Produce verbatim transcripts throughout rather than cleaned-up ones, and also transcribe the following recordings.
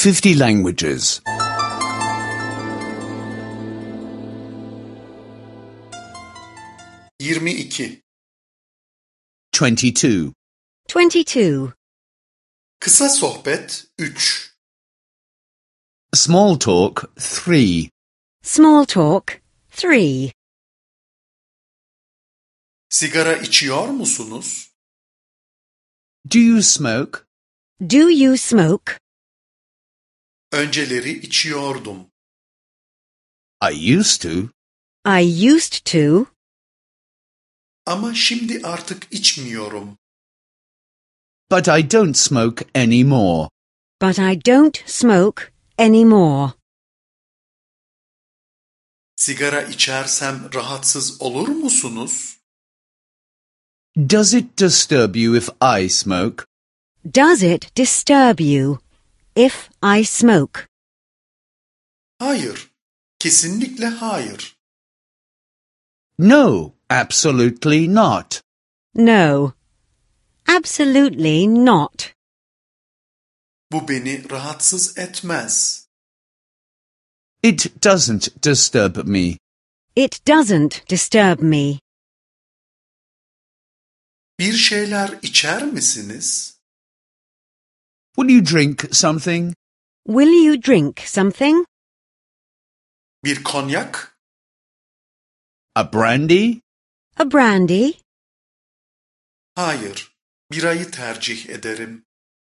fifty languages. yirmi iki. twenty-two. twenty-two. Kısa sohbet üç. Small talk, three. Small talk, three. Sigara içiyor musunuz? Do you smoke? Do you smoke? Önceleri içiyordum. I used to. I used to. Ama şimdi artık içmiyorum. But I don't smoke anymore. But I don't smoke anymore. Sigara içersem rahatsız olur musunuz? Does it disturb you if I smoke? Does it disturb you if I smoke? Hayır. Kesinlikle hayır. No, absolutely not. No. Absolutely not. Bu beni rahatsız etmez. It doesn't disturb me. It doesn't disturb me. Bir şeyler içer misiniz? Will you drink something? Will you drink something? Bir konyak? A brandy? A brandy? Hayır. Birayı tercih ederim.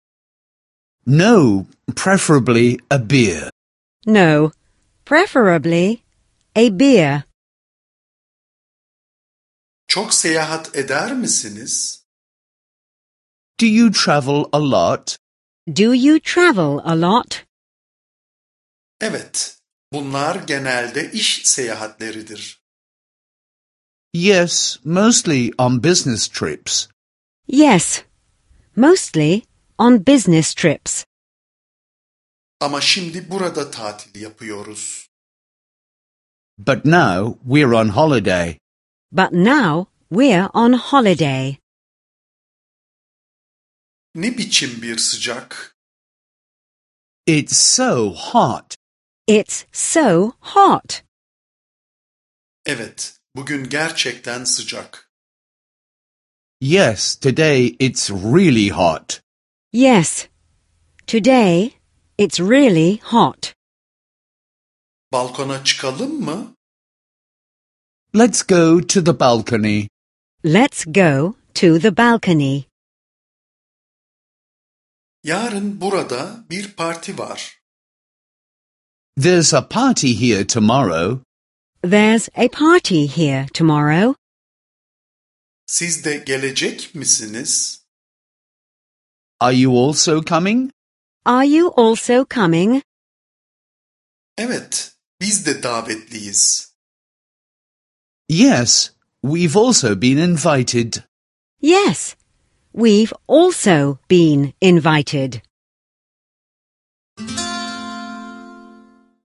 No, preferably a beer. No. Preferably a beer. Çok seyahat eder misiniz? Do you travel a lot? Do you travel a lot? Evet. Bunlar genelde iş seyahatleridir. Yes, mostly on business trips. Yes. Mostly on business trips. Ama şimdi burada tatil yapıyoruz. But now we're on holiday. But now we're on holiday. Ne biçim bir sıcak? It's so hot. It's so hot. Evet, bugün gerçekten sıcak. Yes, today it's really hot. Yes. Today it's really hot. Balkona çıkalım mı? Let's go to the balcony. Let's go to the balcony. Yarın burada bir parti var. There's a party here tomorrow. There's a party here tomorrow. Siz de gelecek misiniz? Are you also coming? Are you also coming? Evet, biz de davetliyiz. Yes, we've also been invited. Yes. We've also been invited.